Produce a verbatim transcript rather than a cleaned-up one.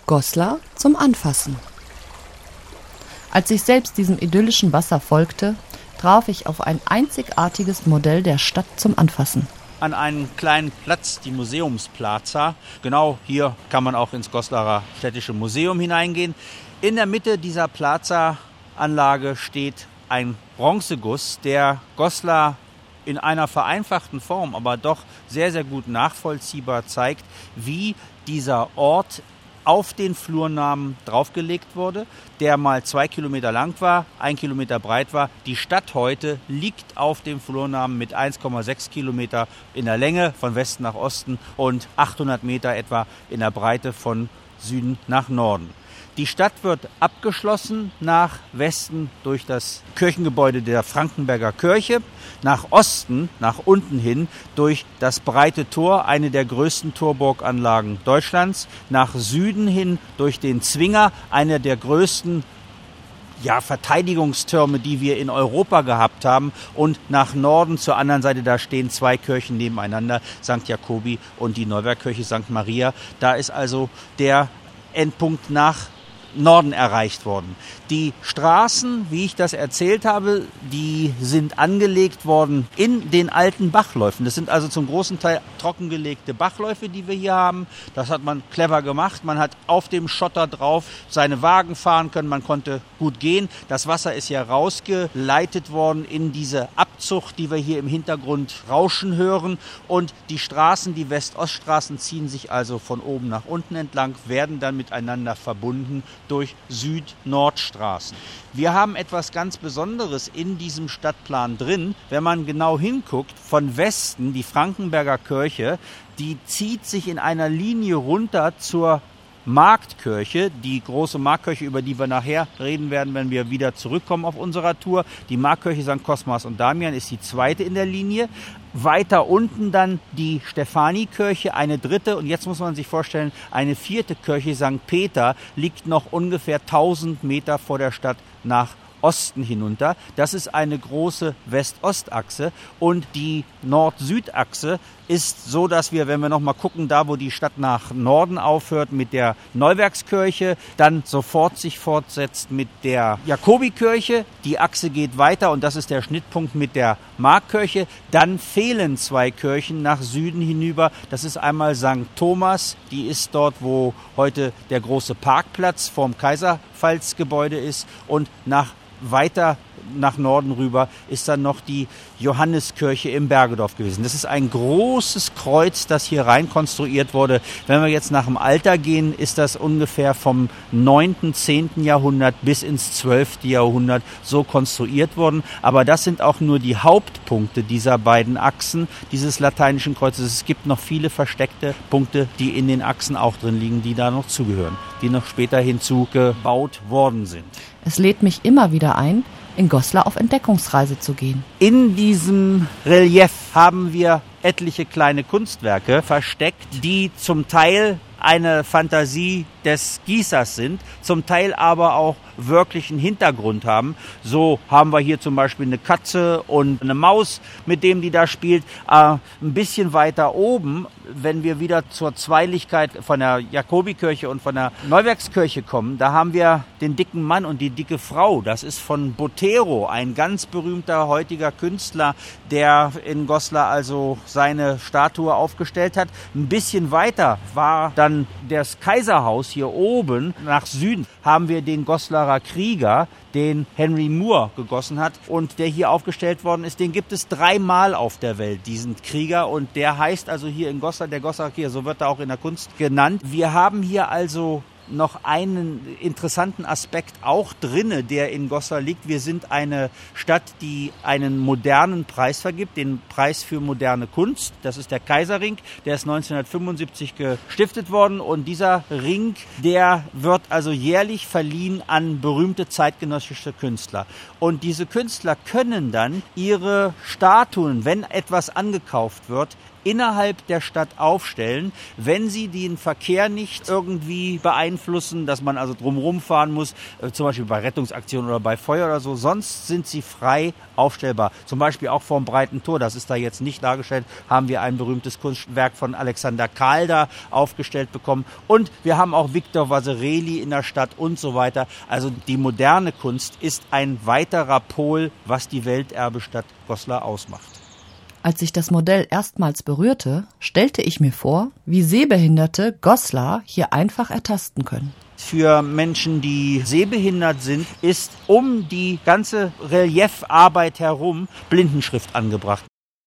Goslar zum Anfassen. Als ich selbst diesem idyllischen Wasser folgte, traf ich auf ein einzigartiges Modell der Stadt zum Anfassen. An einen kleinen Platz, die Museumsplaza. Genau hier kann man auch ins Goslarer Städtische Museum hineingehen. In der Mitte dieser Plaza-Anlage steht ein Bronzeguss, der Goslar in einer vereinfachten Form, aber doch sehr, sehr gut nachvollziehbar zeigt, wie dieser Ort auf den Flurnamen draufgelegt wurde, der mal zwei Kilometer lang war, ein Kilometer breit war. Die Stadt heute liegt auf dem Flurnamen mit eins Komma sechs Kilometer in der Länge von Westen nach Osten und achthundert Meter etwa in der Breite von Süden nach Norden. Die Stadt wird abgeschlossen nach Westen durch das Kirchengebäude der Frankenberger Kirche, nach Osten, nach unten hin durch das Breite Tor, eine der größten Torburganlagen Deutschlands, nach Süden hin durch den Zwinger, einer der größten ja, Verteidigungstürme, die wir in Europa gehabt haben, und nach Norden zur anderen Seite, da stehen zwei Kirchen nebeneinander, Sankt Jakobi und die Neuwerkkirche Sankt Maria. Da ist also der Endpunkt nach Norden erreicht worden. Die Straßen, wie ich das erzählt habe, die sind angelegt worden in den alten Bachläufen. Das sind also zum großen Teil trockengelegte Bachläufe, die wir hier haben. Das hat man clever gemacht. Man hat auf dem Schotter drauf seine Wagen fahren können. Man konnte gut gehen. Das Wasser ist ja rausgeleitet worden in diese Abzucht, die wir hier im Hintergrund rauschen hören. Und die Straßen, die West-Ost-Straßen, ziehen sich also von oben nach unten entlang, werden dann miteinander verbunden durch Süd-Nord-Straßen. Wir haben etwas ganz Besonderes in diesem Stadtplan drin. Wenn man genau hinguckt, von Westen, die Frankenberger Kirche, die zieht sich in einer Linie runter zur Marktkirche, die große Marktkirche, über die wir nachher reden werden, wenn wir wieder zurückkommen auf unserer Tour. Die Marktkirche Sankt Kosmas und Damian ist die zweite in der Linie. Weiter unten dann die Stephanikirche, eine dritte, und jetzt muss man sich vorstellen, eine vierte Kirche, Sankt Peter, liegt noch ungefähr tausend Meter vor der Stadt nach Osten hinunter. Das ist eine große West-Ost-Achse, und die Nord-Süd-Achse ist so, dass wir, wenn wir noch mal gucken, da wo die Stadt nach Norden aufhört mit der Neuwerkskirche, dann sofort sich fortsetzt mit der Jakobikirche. Die Achse geht weiter, und das ist der Schnittpunkt mit der Marktkirche. Dann fehlen zwei Kirchen nach Süden hinüber. Das ist einmal Sankt Thomas, die ist dort, wo heute der große Parkplatz vorm Kaiserpfalzgebäude ist, und nach weiter nach Norden rüber ist dann noch die Johanneskirche im Bergedorf gewesen. Das ist ein großes Kreuz, das hier rein konstruiert wurde. Wenn wir jetzt nach dem Alter gehen, ist das ungefähr vom neunten, zehnten Jahrhundert bis ins zwölften Jahrhundert so konstruiert worden. Aber das sind auch nur die Hauptpunkte dieser beiden Achsen dieses lateinischen Kreuzes. Es gibt noch viele versteckte Punkte, die in den Achsen auch drin liegen, die da noch zugehören, die noch später hinzugebaut worden sind. Es lädt mich immer wieder ein, in Goslar auf Entdeckungsreise zu gehen. In diesem Relief haben wir etliche kleine Kunstwerke versteckt, die zum Teil eine Fantasie des Gießers sind, zum Teil aber auch wirklichen Hintergrund haben. So haben wir hier zum Beispiel eine Katze und eine Maus, mit dem die da spielt. Äh, ein bisschen weiter oben, wenn wir wieder zur Zweilichkeit von der Jakobikirche und von der Neuwerkskirche kommen, da haben wir den dicken Mann und die dicke Frau. Das ist von Botero, ein ganz berühmter heutiger Künstler, der in Goslar also seine Statue aufgestellt hat. Ein bisschen weiter war dann das Kaiserhaus hier oben. Nach Süden haben wir den Goslarer Krieger, den Henry Moore gegossen hat und der hier aufgestellt worden ist. Den gibt es dreimal auf der Welt, diesen Krieger, und der heißt also hier in Goslar, der Goslarer Krieger, so wird er auch in der Kunst genannt. Wir haben hier also noch einen interessanten Aspekt auch drinne, der in Goslar liegt. Wir sind eine Stadt, die einen modernen Preis vergibt, den Preis für moderne Kunst. Das ist der Kaiserring, der ist neunzehnhundertfünfundsiebzig gestiftet worden, und dieser Ring, der wird also jährlich verliehen an berühmte zeitgenössische Künstler. Und diese Künstler können dann ihre Statuen, wenn etwas angekauft wird, innerhalb der Stadt aufstellen, wenn sie den Verkehr nicht irgendwie beeinflussen, dass man also drumherum fahren muss, äh, zum Beispiel bei Rettungsaktionen oder bei Feuer oder so. Sonst sind sie frei aufstellbar. Zum Beispiel auch vorm Breiten Tor, das ist da jetzt nicht dargestellt, haben wir ein berühmtes Kunstwerk von Alexander Calder aufgestellt bekommen. Und wir haben auch Victor Vasarely in der Stadt und so weiter. Also die moderne Kunst ist ein weiterer Pol, was die Welterbestadt Goslar ausmacht. Als ich das Modell erstmals berührte, stellte ich mir vor, wie Sehbehinderte Goslar hier einfach ertasten können. Für Menschen, die sehbehindert sind, ist um die ganze Reliefarbeit herum Blindenschrift angebracht.